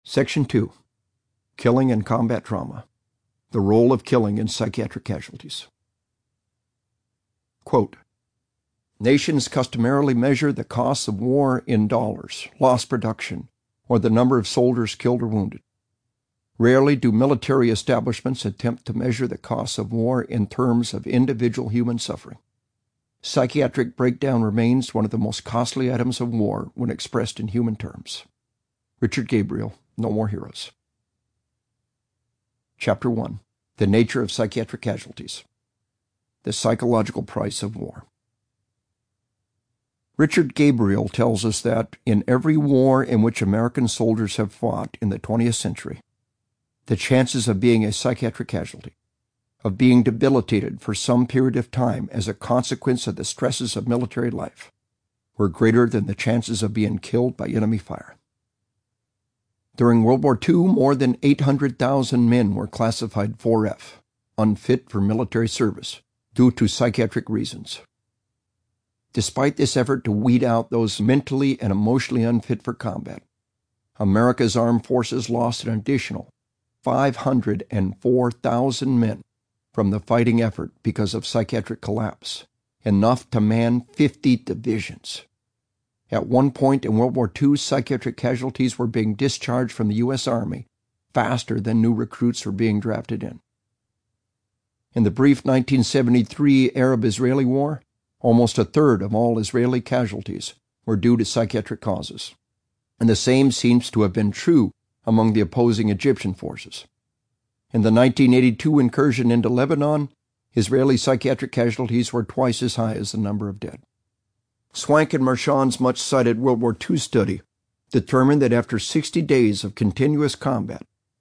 Section 2. Killing and Combat Trauma. The Role of Killing in Psychiatric Casualties. Quote, nations customarily measure the costs of war in dollars, lost production, or the number of soldiers killed or wounded. Rarely do military establishments attempt to measure the costs of war in terms of individual human suffering. Psychiatric breakdown remains one of the most costly items of war when expressed in human terms. Richard Gabriel, No More Heroes. Chapter 1. The Nature of Psychiatric Casualties. The Psychological Price of War. Richard Gabriel tells us that in every war in which American soldiers have fought in the 20th century, the chances of being a psychiatric casualty, of being debilitated for some period of time as a consequence of the stresses of military life, were greater than the chances of being killed by enemy fire. During World War II, more than 800,000 men were classified 4F, unfit for military service, due to psychiatric reasons. Despite this effort to weed out those mentally and emotionally unfit for combat, America's armed forces lost an additional 504,000 men from the fighting effort because of psychiatric collapse, enough to man 50 divisions. At one point in World War II, psychiatric casualties were being discharged from the U.S. Army faster than new recruits were being drafted in. In the brief 1973 Arab-Israeli War, almost a third of all Israeli casualties were due to psychiatric causes, and the same seems to have been true among the opposing Egyptian forces. In the 1982 incursion into Lebanon, Israeli psychiatric casualties were twice as high as the number of dead. Swank and Marchand's much-cited World War II study determined that after 60 days of continuous combat,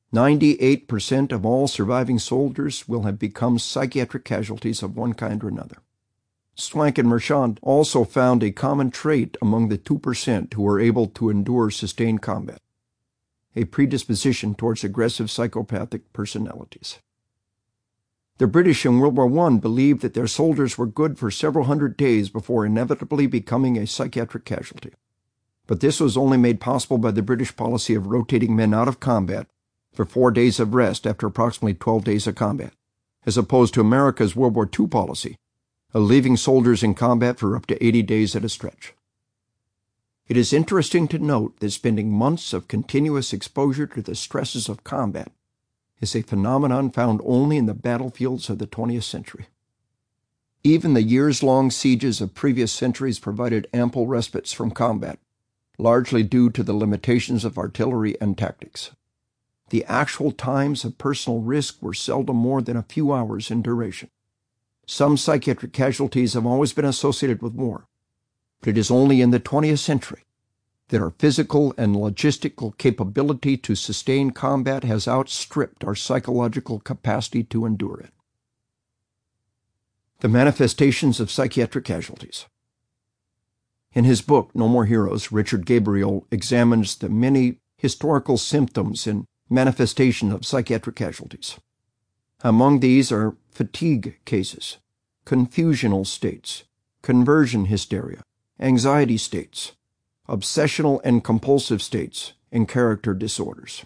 98% of all surviving soldiers will have become psychiatric casualties of one kind or another. Swank and Marchand also found a common trait among the 2% who were able to endure sustained combat: a predisposition towards aggressive psychopathic personalities. The British in World War I believed that their soldiers were good for several hundred days before inevitably becoming a psychiatric casualty. But this was only made possible by the British policy of rotating men out of combat for 4 days of rest after approximately 12 days of combat, as opposed to America's World War II policy of leaving soldiers in combat for up to 80 days at a stretch. It is interesting to note that spending months of continuous exposure to the stresses of combat is a phenomenon found only in the battlefields of the 20th century. Even the years-long sieges of previous centuries provided ample respites from combat, largely due to the limitations of artillery and tactics. The actual times of personal risk were seldom more than a few hours in duration. Some psychiatric casualties have always been associated with war, but it is only in the 20th century that our physical and logistical capability to sustain combat has outstripped our psychological capacity to endure it. The manifestations of psychiatric casualties. In his book, No More Heroes, Richard Gabriel examines the many historical symptoms and manifestation of psychiatric casualties. Among these are fatigue cases, confusional states, conversion hysteria, anxiety states, obsessional and compulsive states, and character disorders.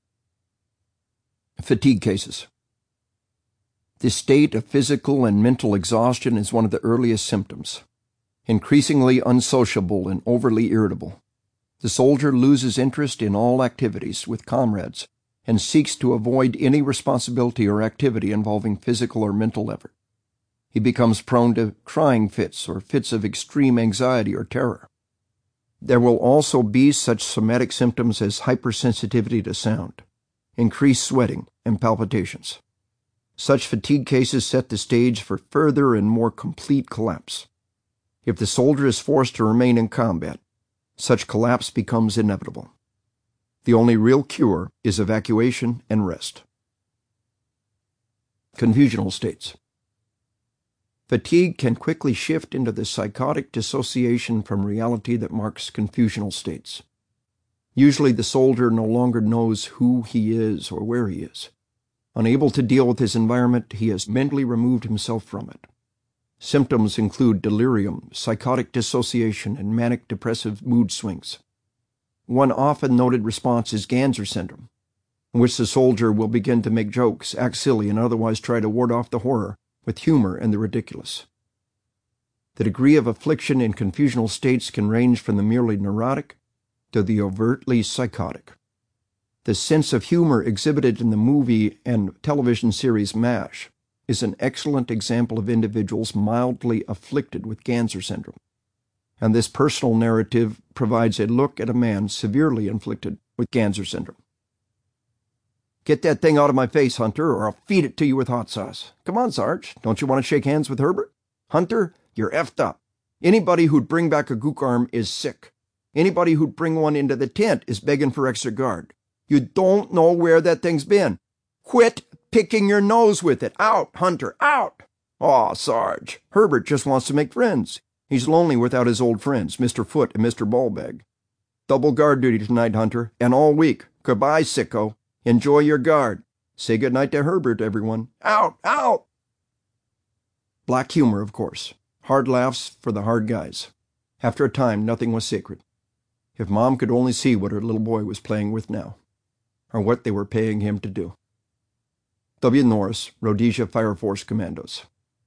Fatigue cases. This state of physical and mental exhaustion is one of the earliest symptoms. Increasingly unsociable and overly irritable, the soldier loses interest in all activities with comrades and seeks to avoid any responsibility or activity involving physical or mental effort. He becomes prone to crying fits or fits of extreme anxiety or terror. There will also be such somatic symptoms as hypersensitivity to sound, increased sweating, and palpitations. Such fatigue cases set the stage for further and more complete collapse. If the soldier is forced to remain in combat, such collapse becomes inevitable. The only real cure is evacuation and rest. Confusional states. Fatigue can quickly shift into the psychotic dissociation from reality that marks confusional states. Usually the soldier no longer knows who he is or where he is. Unable to deal with his environment, he has mentally removed himself from it. Symptoms include delirium, psychotic dissociation, and manic depressive mood swings. one often noted response is Ganser syndrome, in which the soldier will begin to make jokes, act silly, and otherwise try to ward off the horror with humor and the ridiculous. The degree of affliction in confusional states can range from the merely neurotic to the overtly psychotic. The sense of humor exhibited in the movie and television series MASH is an excellent example of individuals mildly afflicted with Ganser syndrome, and this personal narrative provides a look at a man severely afflicted with Ganser syndrome. "Get that thing out of my face, Hunter, or I'll feed it to you with hot sauce. Come on, Sarge, don't you want to shake hands with Herbert? Hunter, you're effed up. Anybody who'd bring back a gook arm is sick. Anybody who'd bring one into the tent is begging for extra guard. You don't know where that thing's been. Quit picking your nose with it. Out, Hunter, out." "Aw, Sarge, Herbert just wants to make friends. He's lonely without his old friends, Mr. Foot and Mr. Ballbag. Double guard duty tonight, Hunter, and all week. Goodbye, sicko. Enjoy your guard. Say goodnight to Herbert, everyone. Out, out." Black humor, of course. Hard laughs for the hard guys. After a time, nothing was sacred. If Mom could only see what her little boy was playing with now, or what they were paying him to do. W. Norris, Rhodesia Fire Force Commandos.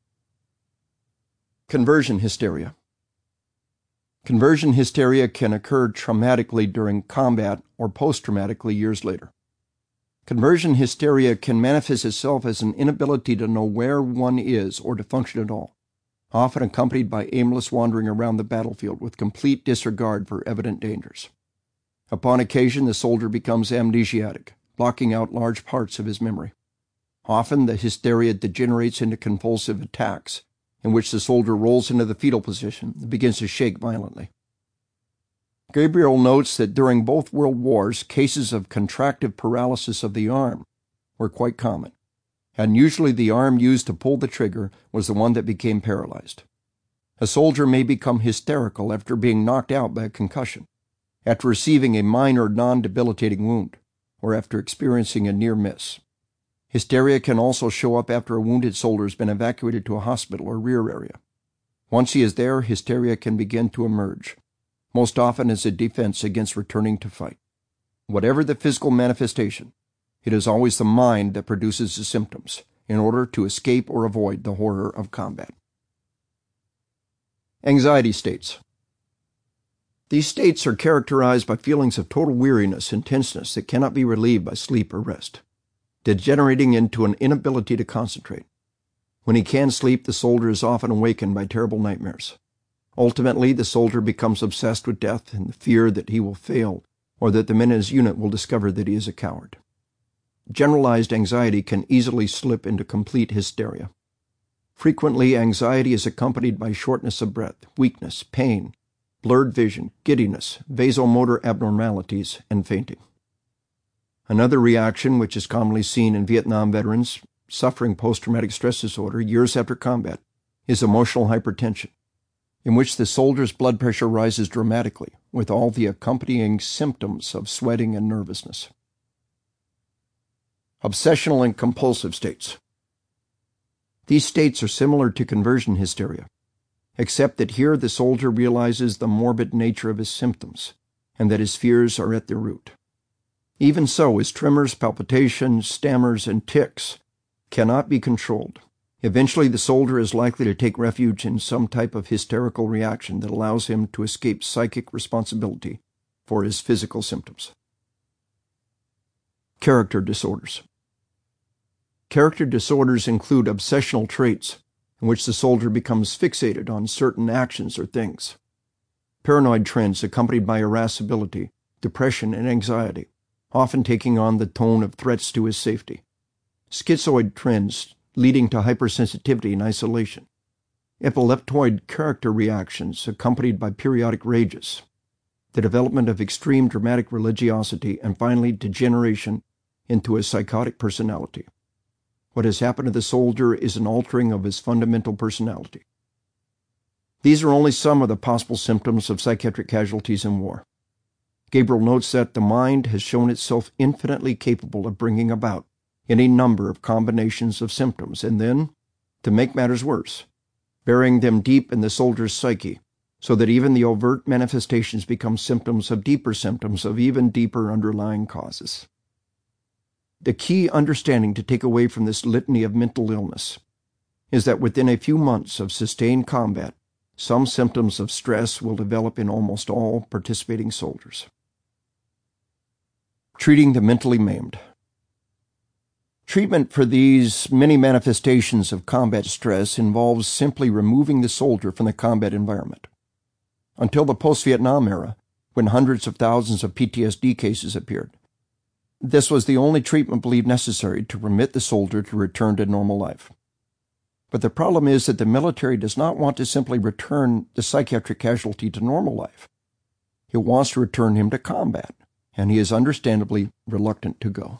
Conversion hysteria. Conversion hysteria can occur traumatically during combat or post-traumatically years later. Conversion hysteria can manifest itself as an inability to know where one is or to function at all, often accompanied by aimless wandering around the battlefield with complete disregard for evident dangers. Upon occasion, the soldier becomes amnesiac, blocking out large parts of his memory. Often, the hysteria degenerates into convulsive attacks, in which the soldier rolls into the fetal position and begins to shake violently. Gabriel notes that during both world wars, cases of contractive paralysis of the arm were quite common, and usually the arm used to pull the trigger was the one that became paralyzed. A soldier may become hysterical after being knocked out by a concussion, after receiving a minor non-debilitating wound, or after experiencing a near miss. Hysteria can also show up after a wounded soldier has been evacuated to a hospital or rear area. Once he is there, hysteria can begin to emerge, most often as a defense against returning to fight. Whatever the physical manifestation, it is always the mind that produces the symptoms in order to escape or avoid the horror of combat. Anxiety states. These states are characterized by feelings of total weariness and tenseness that cannot be relieved by sleep or rest, degenerating into an inability to concentrate. When he can sleep, the soldier is often awakened by terrible nightmares. Ultimately, the soldier becomes obsessed with death and the fear that he will fail or that the men in his unit will discover that he is a coward. Generalized anxiety can easily slip into complete hysteria. Frequently, anxiety is accompanied by shortness of breath, weakness, pain, blurred vision, giddiness, vasomotor abnormalities, and fainting. Another reaction, which is commonly seen in Vietnam veterans suffering post-traumatic stress disorder years after combat, is emotional hypertension, in which the soldier's blood pressure rises dramatically with all the accompanying symptoms of sweating and nervousness. Obsessional and compulsive states. These states are similar to conversion hysteria, except that here the soldier realizes the morbid nature of his symptoms and that his fears are at their root. Even so, his tremors, palpitations, stammers, and tics cannot be controlled. Eventually, the soldier is likely to take refuge in some type of hysterical reaction that allows him to escape psychic responsibility for his physical symptoms. Character disorders. Character disorders include obsessional traits in which the soldier becomes fixated on certain actions or things, paranoid trends accompanied by irascibility, depression, and anxiety, often taking on the tone of threats to his safety, schizoid trends leading to hypersensitivity and isolation, epileptoid character reactions accompanied by periodic rages, the development of extreme dramatic religiosity, and finally degeneration into a psychotic personality. What has happened to the soldier is an altering of his fundamental personality. These are only some of the possible symptoms of psychiatric casualties in war. Gabriel notes that the mind has shown itself infinitely capable of bringing about any number of combinations of symptoms, and then, to make matters worse, burying them deep in the soldier's psyche, so that even the overt manifestations become symptoms of even deeper underlying causes. The key understanding to take away from this litany of mental illness is that within a few months of sustained combat, some symptoms of stress will develop in almost all participating soldiers. Treating the mentally maimed. Treatment for these many manifestations of combat stress involves simply removing the soldier from the combat environment. Until the post-Vietnam era, when hundreds of thousands of PTSD cases appeared, this was the only treatment believed necessary to permit the soldier to return to normal life. But the problem is that the military does not want to simply return the psychiatric casualty to normal life. It wants to return him to combat, and he is understandably reluctant to go.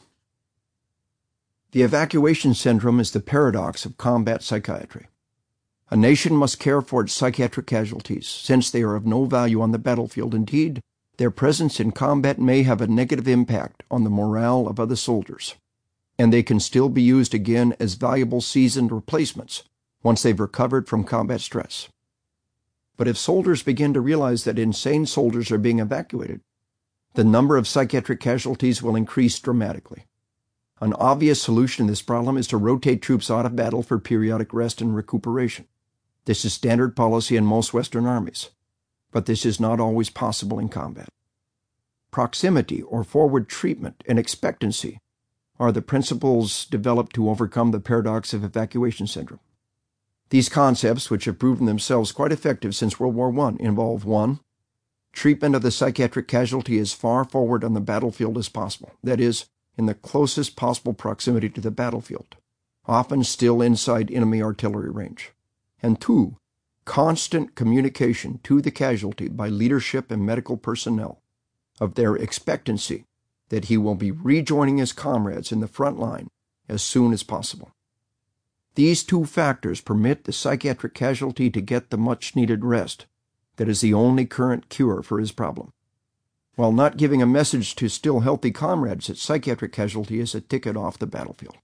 The evacuation syndrome is the paradox of combat psychiatry. A nation must care for its psychiatric casualties, since they are of no value on the battlefield. Indeed, their presence in combat may have a negative impact on the morale of other soldiers, and they can still be used again as valuable seasoned replacements once they've recovered from combat stress. But if soldiers begin to realize that insane soldiers are being evacuated, the number of psychiatric casualties will increase dramatically. An obvious solution to this problem is to rotate troops out of battle for periodic rest and recuperation. This is standard policy in most Western armies, but this is not always possible in combat. Proximity or forward treatment and expectancy are the principles developed to overcome the paradox of evacuation syndrome. These concepts, which have proven themselves quite effective since World War I, involve 1. Treatment of the psychiatric casualty as far forward on the battlefield as possible, that is, in the closest possible proximity to the battlefield, often still inside enemy artillery range. And 2, constant communication to the casualty by leadership and medical personnel of their expectancy that he will be rejoining his comrades in the front line as soon as possible. These 2 factors permit the psychiatric casualty to get the much-needed rest that is the only current cure for his problem, while not giving a message to still healthy comrades that psychiatric casualty is a ticket off the battlefield.